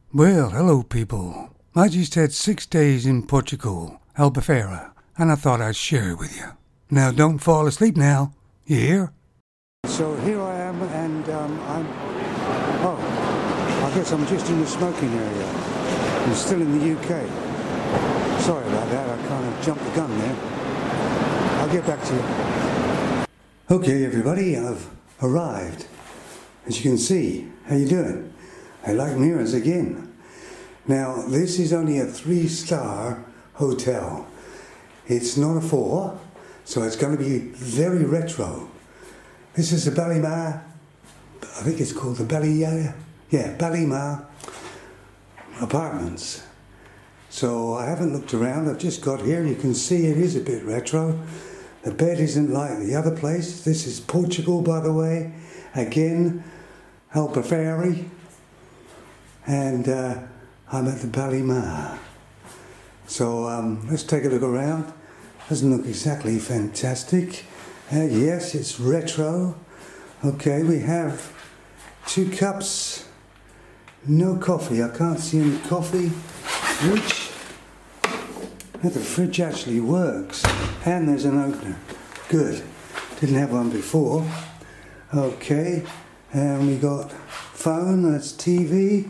Well, hello people. I just had 6 days in Portugal, Albufeira, and I thought I'd share it with you. Now don't fall asleep now, you hear? So here I am and I guess I'm just in the smoking area. I'm still in the UK. Sorry about that, I kind of jumped the gun there. I'll get back to you. Okay everybody, I've arrived. As you can see, how you doing? I like mirrors again. Now, this is only a 3-star hotel. It's not a 4, so it's going to be very retro. This is the Ballymar, I think it's called the Ballymar Apartments. So I haven't looked around, I've just got here. You can see it is a bit retro. The bed isn't like the other place. This is Portugal, by the way. Again, Albufeira. And I'm at the Ballymar. So let's take a look around. Doesn't look exactly fantastic. Yes, it's retro. Okay, we have 2 cups. No coffee. I can't see any coffee. Fridge. The fridge actually works. And there's an opener. Good. Didn't have one before. Okay. And we got phone. That's TV.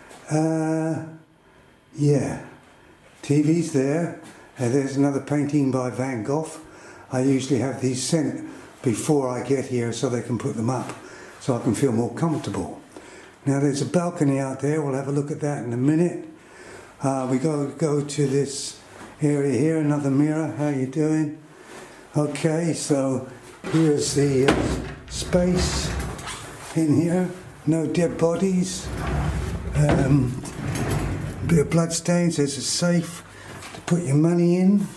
Yeah, TV's there. There's another painting by Van Gogh. I usually have these sent before I get here so they can put them up so I can feel more comfortable. Now there's a balcony out there. We'll have a look at that in a minute. We go to this area here, another mirror. How you doing? Okay, so here's the space in here. No dead bodies. Bit of blood stains. There's a safe to put your money in.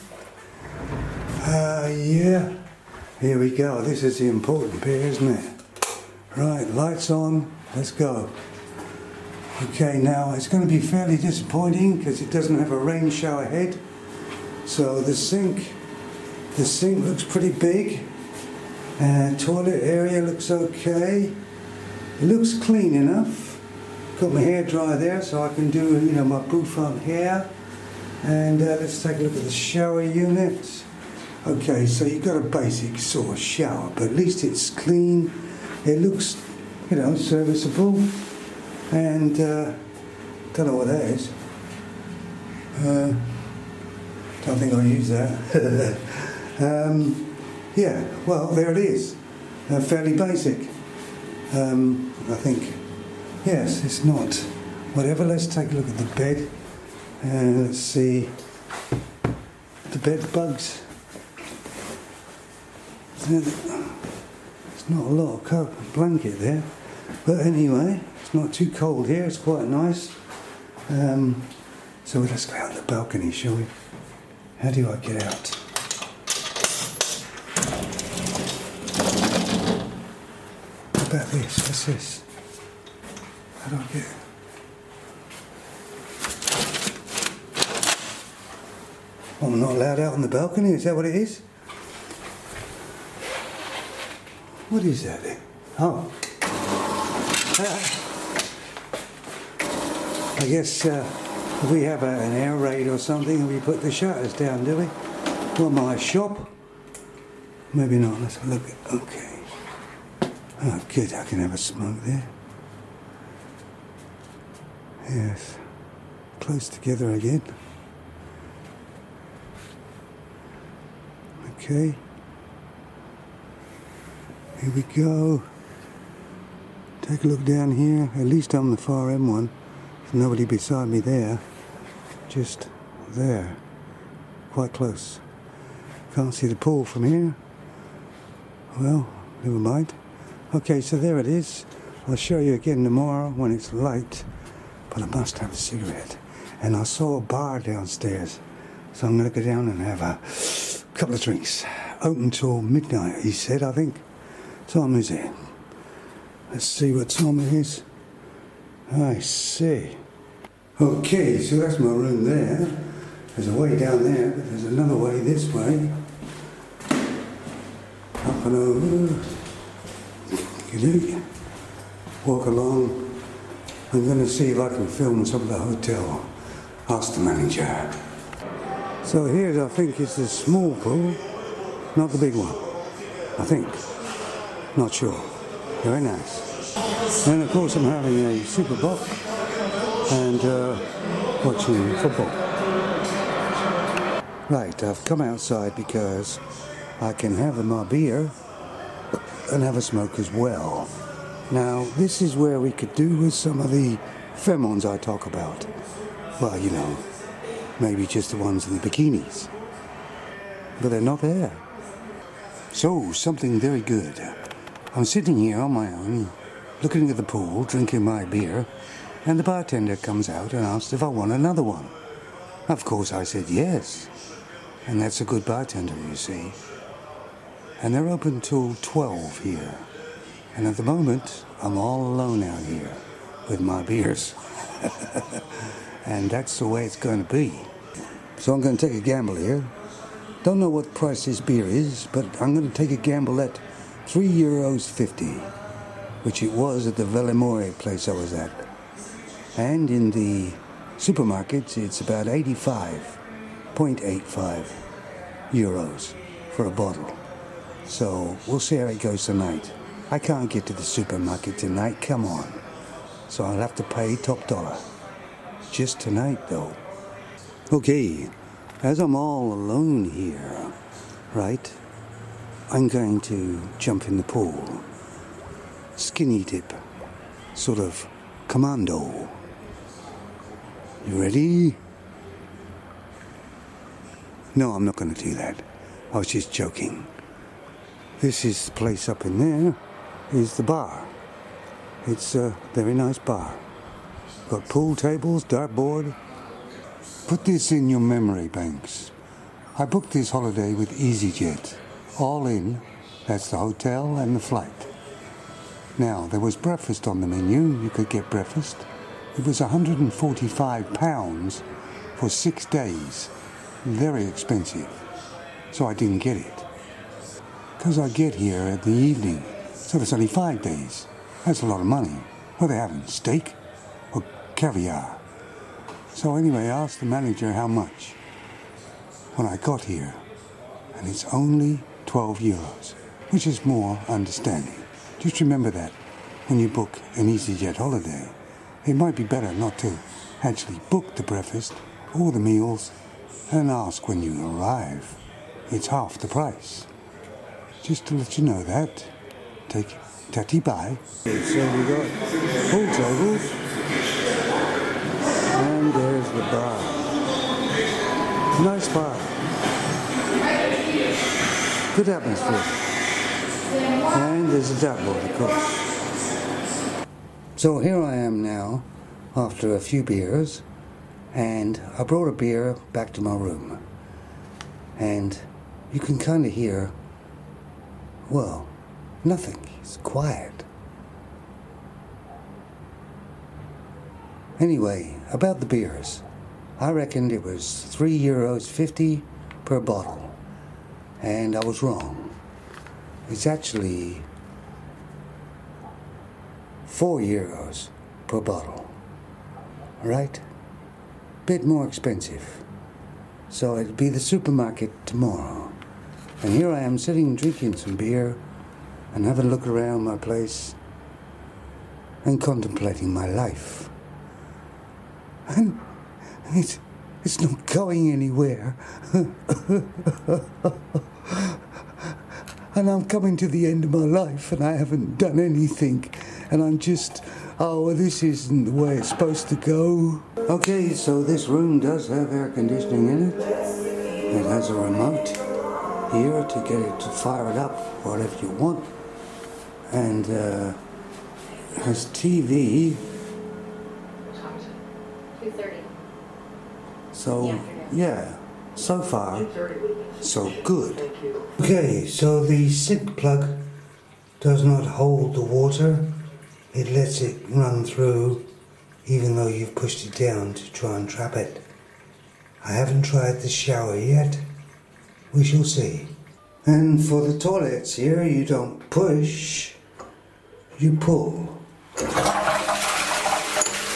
Yeah. Here we go. This is the important bit, isn't it? Right, lights on. Let's go. Okay, now it's going to be fairly disappointing because it doesn't have a rain shower head. So the sink looks pretty big. Toilet area looks okay. It looks clean enough. Got my hair dryer there so I can do, my bouffant hair. And let's take a look at the shower unit. Okay, so you've got a basic sort of shower, but at least it's clean. It looks, serviceable. And don't know what that is. Don't think I'll use that. Yeah, well, there it is. Fairly basic. I think. Yes, it's not. Whatever, let's take a look at the bed. And let's see. The bed bugs. There's not a lot of blanket there. But anyway, it's not too cold here. It's quite nice. So let's go out on the balcony, shall we? How do I get out? What about this? What's this? How do I get it? I'm not allowed out on the balcony, is that what it is? What is that then? Oh. I guess if we have an air raid or something, we put the shutters down, do we? What am I, a shop? Maybe not, let's have a look. Okay. Oh good, I can have a smoke there. Yes, close together again. Okay, here we go. Take a look down here. At least I'm the far end one. There's nobody beside me there. Just there. Quite close. Can't see the pool from here. Well, never mind. Okay, so there it is. I'll show you again tomorrow when it's light. But I must have a cigarette. And I saw a bar downstairs. So I'm going to go down and have a couple of drinks. Open till midnight, he said, I think. What time is it? Let's see what time it is. I see. Okay, so that's my room there. There's a way down there, but there's another way this way. Up and over. Walk along I'm going to see if I can film some of the hotel. Ask the manager. So here I think is the small pool, not the big one. I think. Not sure. Very nice. And of course I'm having a Super Bowl and watching football. Right, I've come outside because I can have my beer and have a smoke as well. Now, this is where we could do with some of the femmes I talk about. Well, you know, maybe just the ones in the bikinis. But they're not there. So, something very good. I'm sitting here on my own, looking at the pool, drinking my beer, and the bartender comes out and asks if I want another one. Of course, I said yes. And that's a good bartender, you see. And they're open till 12 here. And at the moment, I'm all alone out here with my beers. And that's the way it's going to be. So I'm going to take a gamble here. Don't know what price this beer is, but I'm going to take a gamble at €3.50, which it was at the Velimore place I was at. And in the supermarkets, it's about 85.85 euros for a bottle. So we'll see how it goes tonight. I can't get to the supermarket tonight, come on. So I'll have to pay top dollar. Just tonight, though. Okay, as I'm all alone here, right, I'm going to jump in the pool. Skinny dip. Sort of commando. You ready? No, I'm not going to do that. I was just joking. This is the place up in there, is the bar. It's a very nice bar. Got pool tables, dartboard. Put this in your memory banks. I booked this holiday with EasyJet. All in, that's the hotel and the flight. Now, there was breakfast on the menu. You could get breakfast. It was £145 for 6 days. Very expensive. So I didn't get it. Because I get here at the evening, so it's only 5 days. That's a lot of money. What are they having, steak or caviar? So anyway, I asked the manager how much when I got here, and it's only 12 euros, which is more understanding. Just remember that when you book an EasyJet holiday. It might be better not to actually book the breakfast or the meals and ask when you arrive. It's half the price. Just to let you know that. Take tatty bye. So we got pool tables. And there's the bar. Nice bar. Good atmosphere. And there's a dartboard, of course. So here I am now, after a few beers, and I brought a beer back to my room. And you can kind of hear, well, nothing. It's quiet. Anyway, about the beers. I reckoned it was €3.50 per bottle. And I was wrong. It's actually €4 per bottle. Alright? Bit more expensive. So it'll be the supermarket tomorrow. And here I am sitting drinking some beer and having a look around my place and contemplating my life. And it's not going anywhere. And I'm coming to the end of my life and I haven't done anything. And I'm just, this isn't the way it's supposed to go. Okay, so this room does have air conditioning in it. It has a remote here to get it to fire it up, whatever you want. And it has TV. 2:30. So, yeah, so far, so good. Okay, so the SID plug does not hold the water. It lets it run through even though you've pushed it down to try and trap it. I haven't tried the shower yet. We shall see. And for the toilets here, you don't push, you pull.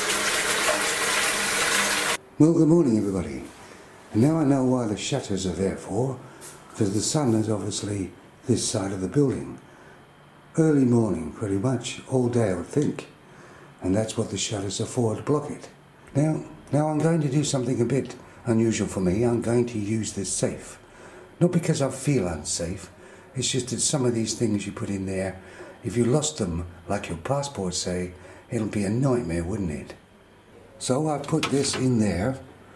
Well, good morning everybody. And now I know why the shutters are there for, because the sun is obviously this side of the building. Early morning, pretty much, all day I would think. And that's what the shutters are for, to block it. Now I'm going to do something a bit unusual for me. I'm going to use this safe. Not because I feel unsafe, it's just that some of these things you put in there, if you lost them, like your passport say, it'll be a nightmare, wouldn't it? So I put this in there.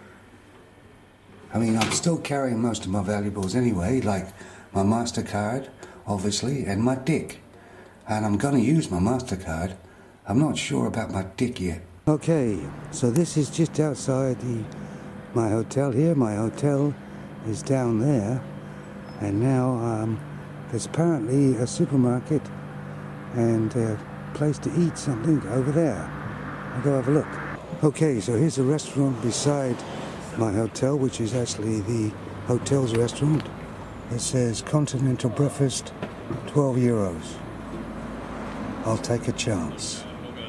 I mean, I'm still carrying most of my valuables anyway, like my MasterCard, obviously, and my DIC. And I'm going to use my MasterCard. I'm not sure about my DIC yet. Okay, so this is just outside my hotel here. My hotel is down there. And now there's apparently a supermarket and a place to eat something over there. I'll go have a look. Okay, so here's a restaurant beside my hotel, which is actually the hotel's restaurant. It says continental breakfast, 12 euros. I'll take a chance.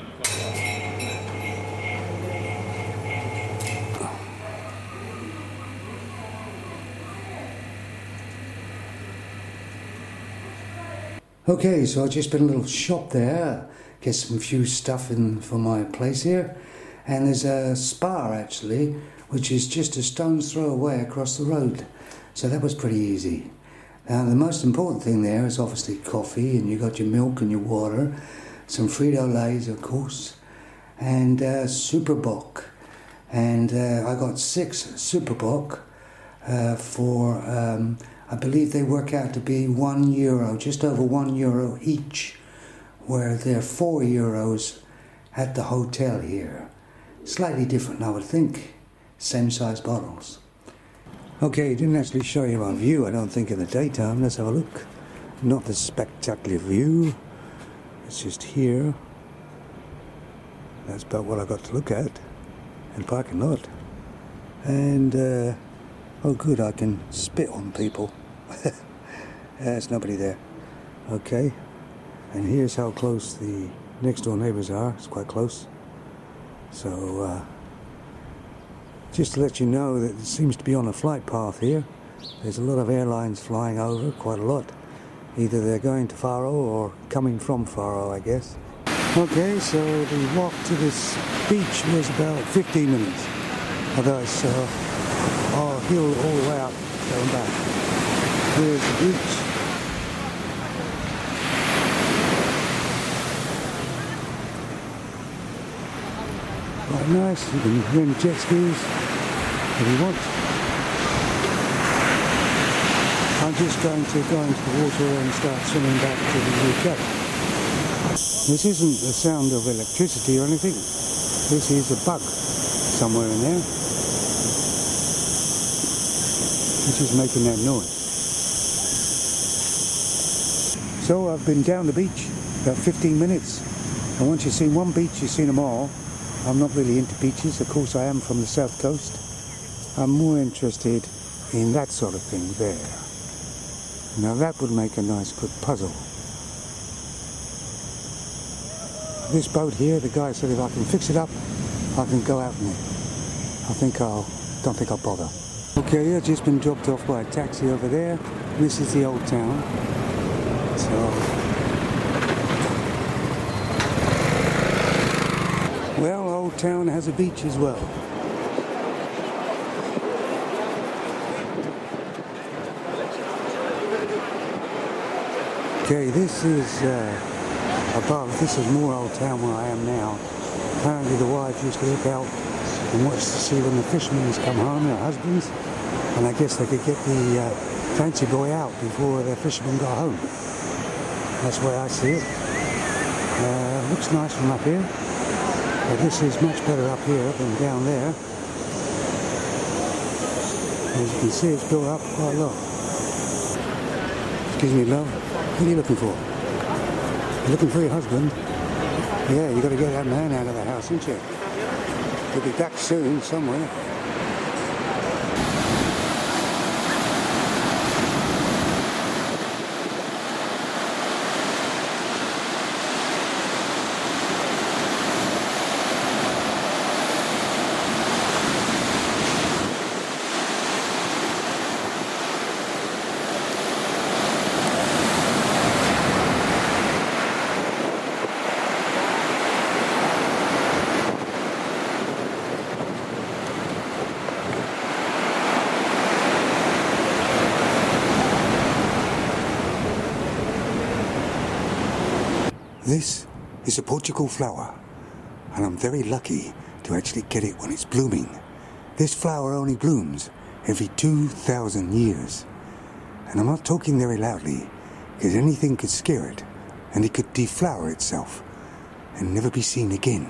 Okay, so I just been a little shop there, get some few stuff in for my place here. And there's a spa actually, which is just a stone's throw away across the road. So that was pretty easy. Now the most important thing there is obviously coffee, and you got your milk and your water, some Frito-Lays of course, and Superboc. And I got 6 Superboc for, I believe they work out to be €1, just over €1 each, where they're €4 at the hotel here. Slightly different, I would think. Same size bottles. Okay, didn't actually show you our view, I don't think, in the daytime. Let's have a look. Not the spectacular view. It's just here. That's about what I got to look at. And parking lot. And, oh good, I can spit on people. There's nobody there. Okay. And here's how close the next door neighbours are. It's quite close. So, just to let you know that it seems to be on a flight path here. There's a lot of airlines flying over, quite a lot. Either they're going to Faro or coming from Faro, I guess. Okay, so the walk to this beach was about 15 minutes. Although it's hill all the way up, going back. Here's the beach. Quite nice, you can rent jet skis if you want. I'm just going to go into the water and start swimming back to the UK. This isn't the sound of electricity or anything. This is a bug somewhere in there, which is making that noise. So I've been down the beach about 15 minutes, and once you've seen one beach, you've seen them all. I'm not really into beaches, of course I am from the south coast. I'm more interested in that sort of thing there. Now that would make a nice good puzzle. This boat here, the guy said if I can fix it up, I can go out in it. Don't think I'll bother. Okay, I've just been dropped off by a taxi over there. This is the old town. So, well, Old Town has a beach as well. Okay, this is above. This is more Old Town where I am now. Apparently the wife used to look out and watch to see when the fishermen come home, their husbands, and I guess they could get the fancy boy out before their fishermen got home. That's the way I see it. Looks nice from up here. But this is much better up here than down there. As you can see, it's built up quite a lot. Excuse me, love. What are you looking for? You're looking for your husband? Yeah, you got to get that man out of the house, ain't you? He'll be back soon, somewhere. This is a Portugal flower, and I'm very lucky to actually get it when it's blooming. This flower only blooms every 2,000 years. And I'm not talking very loudly, because anything could scare it, and it could deflower itself and never be seen again.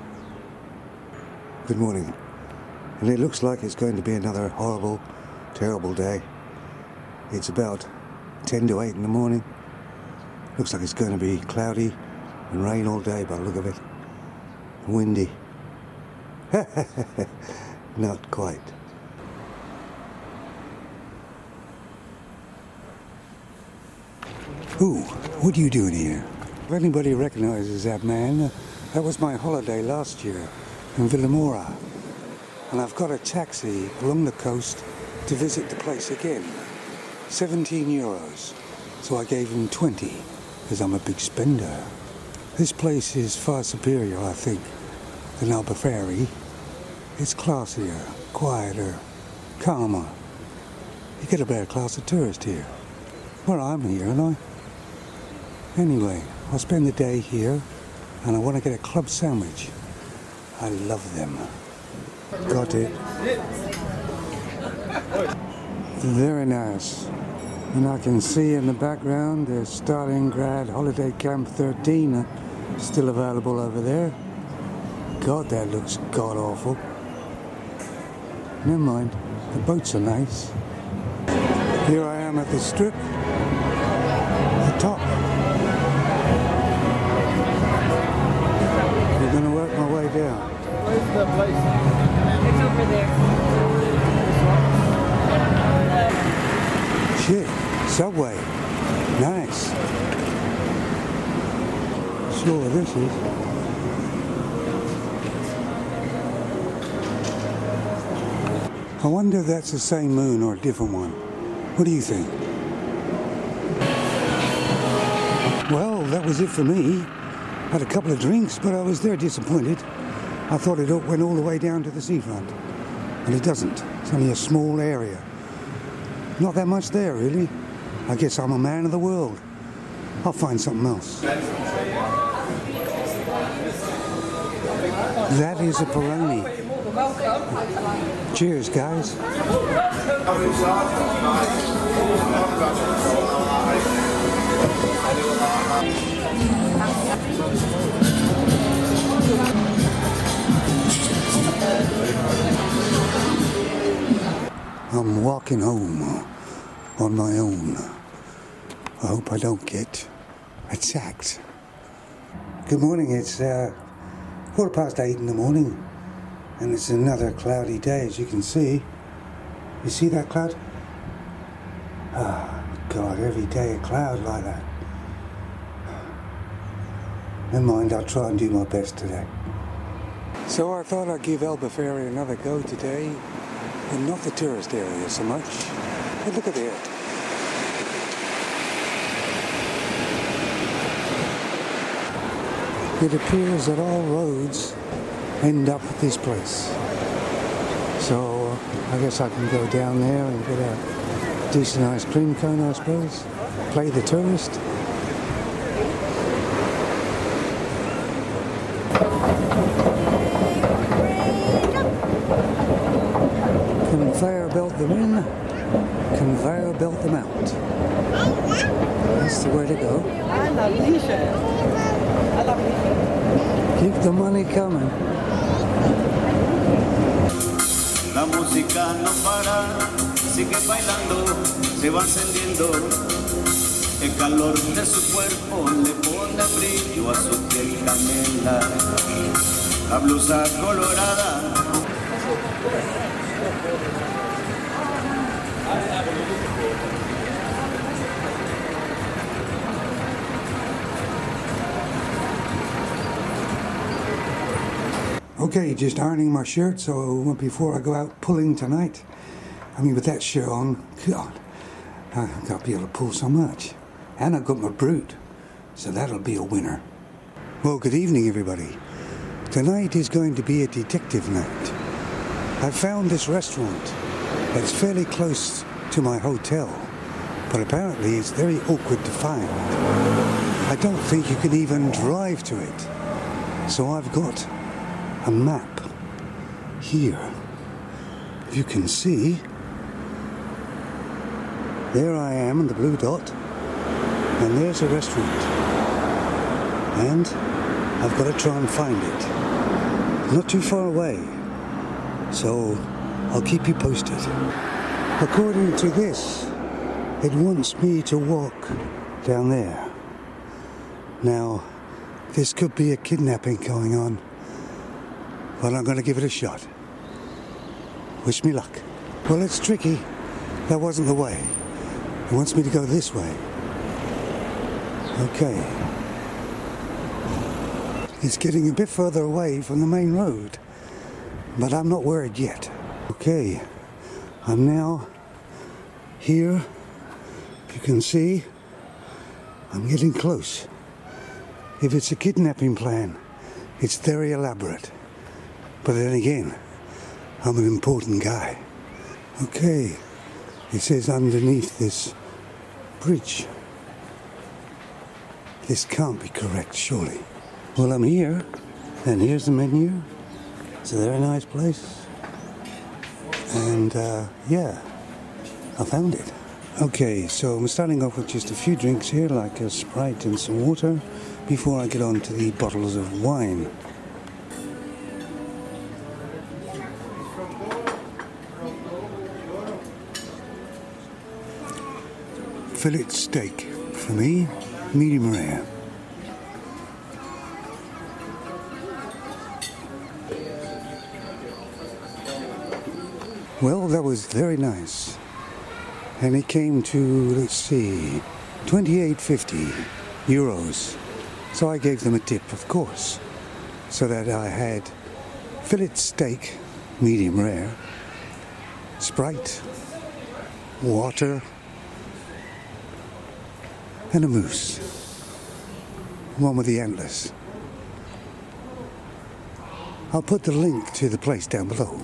Good morning. And it looks like it's going to be another horrible, terrible day. It's about 10 to 8 in the morning. Looks like it's going to be cloudy and rain all day by the look of it. Windy. Not quite. Ooh, what are you doing here? If anybody recognises that man, that was my holiday last year in Vilamora. And I've got a taxi along the coast to visit the place again. 17 euros. So I gave him 20, because I'm a big spender. This place is far superior, I think, than Albufeira. It's classier, quieter, calmer. You get a better class of tourist here. Well, I'm here, aren't I? Anyway, I'll spend the day here, and I want to get a club sandwich. I love them. Got it. Very nice. And I can see in the background the Stalingrad Holiday Camp 13 still available over there. God, that looks god-awful. Never mind, the boats are nice. Here I am at the strip, the top. We're going to work my way down. Where's the place? It's over there. Shit, subway. Nice. Sure, this is. I wonder if that's the same moon or a different one. What do you think? Well, that was it for me. Had a couple of drinks, but I was there disappointed. I thought it went all the way down to the seafront. And it doesn't. It's only a small area. Not that much there, really. I guess I'm a man of the world. I'll find something else. That is a Peroni. Cheers, guys. I'm walking home on my own. I hope I don't get attacked. Good morning, it's 8:15 in the morning, and it's another cloudy day, as you can see. You see that cloud? Ah, God, every day a cloud like that. Never mind, I'll try and do my best today. So I thought I'd give Albufeira another go today, but not the tourist area so much. But look at there. It appears that all roads end up at this place. So I guess I can go down there and get a decent ice cream cone, I suppose. Play the tourist. Conveyor belt them in, conveyor belt them out. That's the way to go. I love T-shirt. I love T-shirt. Keep the money coming. La música no para, sigue bailando, se va encendiendo. El calor de su cuerpo le pone brillo a su piel canela. La blusa colorada. Okay, just ironing my shirt so before I go out pulling tonight. I mean, with that shirt on, God, I've got to be able to pull so much. And I've got my brute, so that'll be a winner. Well, good evening, everybody. Tonight is going to be a detective night. I found this restaurant that's fairly close to my hotel, but apparently it's very awkward to find. I don't think you can even drive to it. So I've got a map here. If you can see, there I am in the blue dot, and there's a restaurant. And I've got to try and find it. Not too far away, so I'll keep you posted. According to this, it wants me to walk down there. Now, this could be a kidnapping going on, but I'm going to give it a shot. Wish me luck. Well, it's tricky. That wasn't the way. It wants me to go this way. Okay. It's getting a bit further away from the main road, but I'm not worried yet. Okay, I'm now here. You can see I'm getting close. If it's a kidnapping plan, it's very elaborate. But then again, I'm an important guy. Okay, it says underneath this bridge. This can't be correct, surely. Well, I'm here, and here's the menu. It's a very nice place. And, yeah, I found it. Okay, so I'm starting off with just a few drinks here, like a Sprite and some water, before I get on to the bottles of wine. Fillet steak for me, medium rare. Well, that was very nice. And it came to, let's see, 28.50 euros. So I gave them a tip, of course, so that I had fillet steak, medium rare, Sprite, water, and a moose. One with the antlers. I'll put the link to the place down below.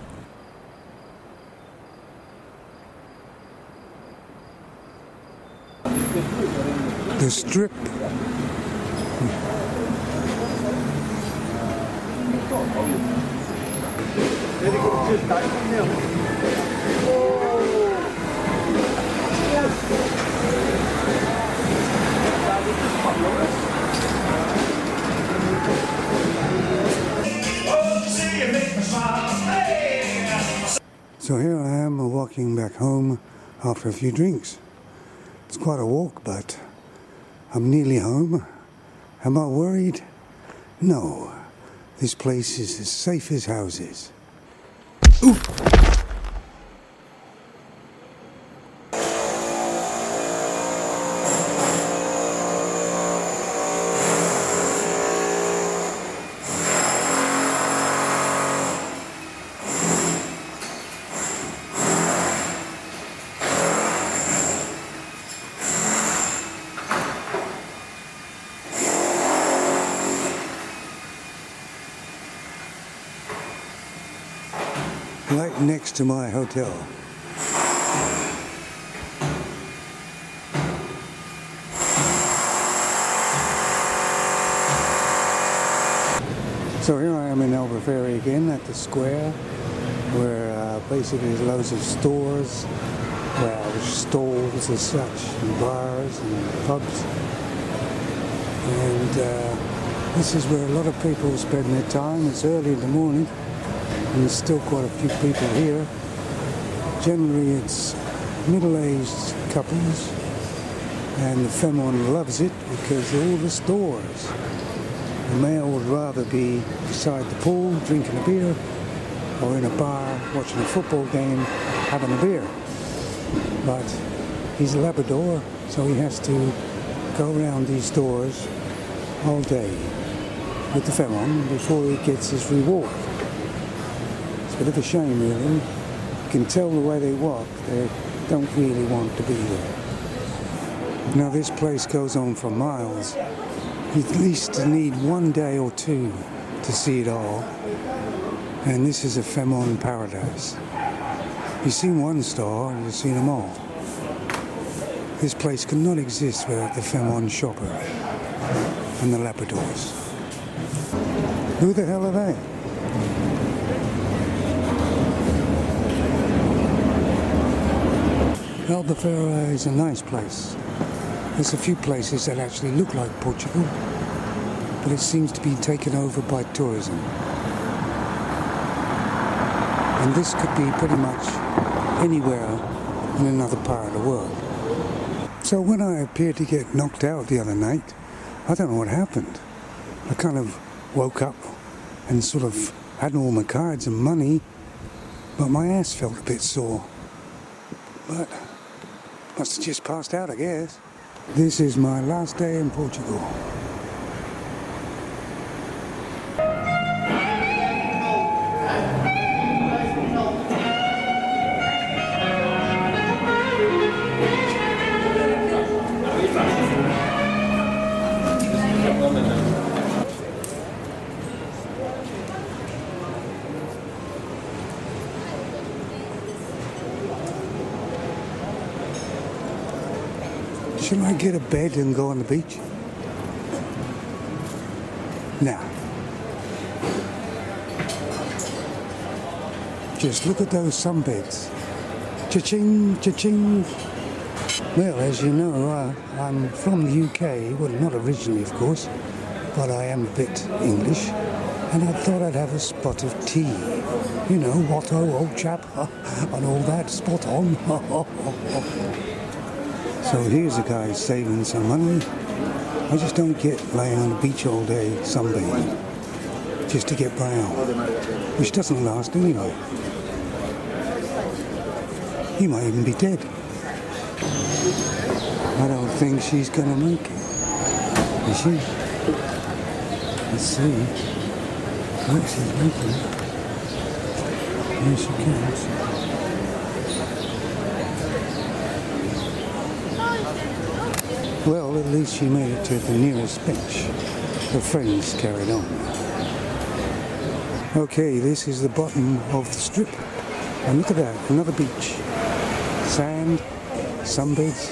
The strip. So here I am walking back home after a few drinks. It's quite a walk, but I'm nearly home. Am I worried? No. This place is as safe as houses. Ooh. Right next to my hotel. So here I am in Albufeira again at the square, where basically there's loads of stores, stalls as such, and bars and pubs. And this is where a lot of people spend their time. It's early in the morning. And there's still quite a few people here. Generally it's middle-aged couples, and the Femon loves it because all the stores. The male would rather be beside the pool drinking a beer, or in a bar watching a football game having a beer. But he's a Labrador, so he has to go around these stores all day with the Femon before he gets his reward. Bit of a shame, really. You can tell the way they walk, they don't really want to be there. Now this place goes on for miles. You at least need one day or two to see it all. And this is a Femon paradise. You've seen one store, and you've seen them all. This place could not exist without the Femon shopper. and the Labradors. Who the hell are they? Albufeira is a nice place. There's a few places that actually look like Portugal, but it seems to be taken over by tourism. And this could be pretty much anywhere in another part of the world. So when I appeared to get knocked out the other night, I don't know what happened. I kind of woke up and sort of had all my cards and money, but my ass felt a bit sore. But must have just passed out, I guess. This is my last day in Portugal. Shall I get a bed and go on the beach? Nah. Just look at those sunbeds. Cha-ching, cha-ching. Well, as you know, I'm from the UK. Well, not originally, of course, but I am a bit English. And I thought I'd have a spot of tea. You know, Watto, old chap, and all that, spot on. So here's a guy saving some money. I just don't get laying on the beach all day sunbathing just to get brown, which doesn't last anyway. He might even be dead. I don't think she's gonna make it. Is she? Let's see. Oh, she's making it. Here she comes. Well, at least she made it to the nearest bench. Her friends carried on. Okay, this is the bottom of the strip. And look at that, another beach. Sand, sunbeds.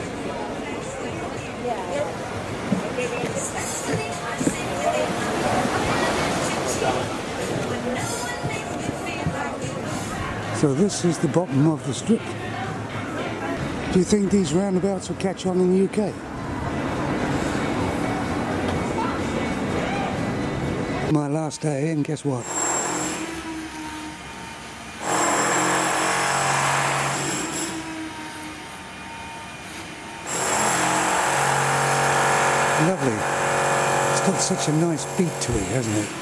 So this is the bottom of the strip. Do you think these roundabouts will catch on in the UK? My last day, and guess what? Lovely. It's got such a nice beat to it, hasn't it?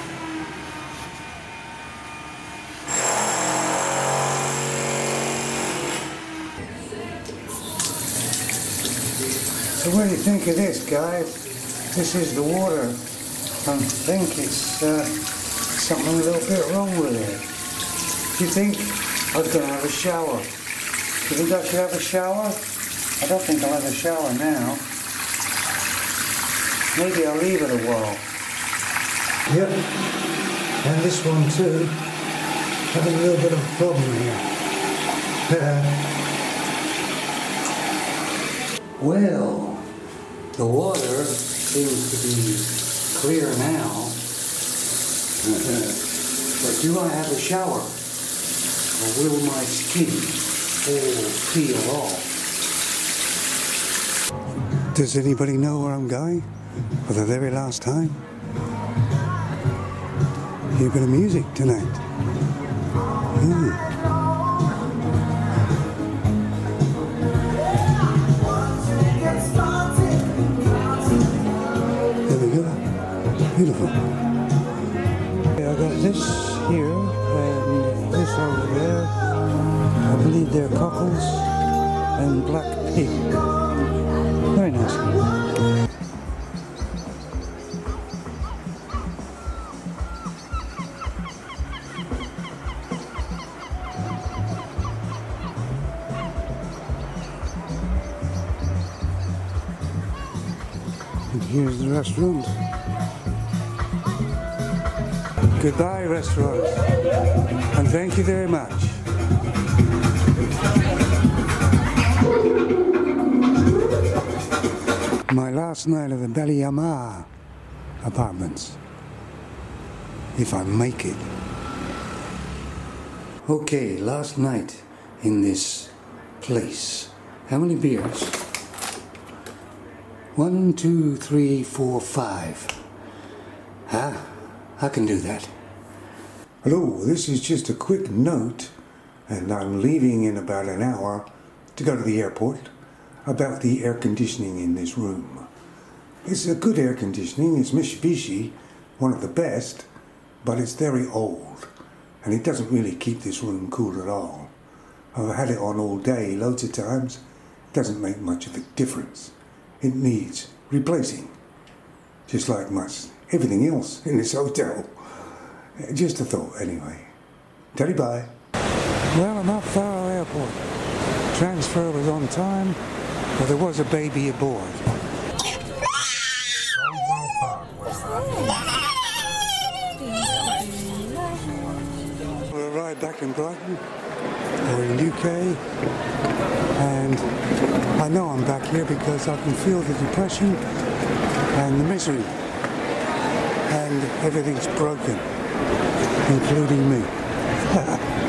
So what do you think of this, guys? This is the water. I think it's something a little bit wrong with it. Do you think I was going to have a shower? Do you think I should have a shower? I don't think I'll have a shower now. Maybe I'll leave it a while. Yep, and this one too. Having a little bit of a problem here. Well, the water seems to be clear now. But do I have a shower? Or will my skin all peel off? Does anybody know where I'm going? For the very last time? Hear a bit of music tonight. There we go. Beautiful. Okay, I got this here and this over there. I believe they're cockles and black pig. Very nice. And here's the restaurant. Goodbye, restaurant. And thank you very much. My last night at the Ballyamar apartments. If I make it. Okay, last night in this place. How many beers? 1, 2, 3, 4, 5. I can do that. Hello, this is just a quick note, and I'm leaving in about an hour to go to the airport, about the air conditioning in this room. It's a good air conditioning, it's Mitsubishi, one of the best, but it's very old, and it doesn't really keep this room cool at all. I've had it on all day, loads of times. It doesn't make much of a difference. It needs replacing, just like much everything else in this hotel. Just a thought, anyway. Teddy bye. Well, I'm at Faro Airport. Transfer was on time, but there was a baby aboard. We'll arrive back in Brighton, or in UK, and I know I'm back here because I can feel the depression and the misery, and everything's broken, including me.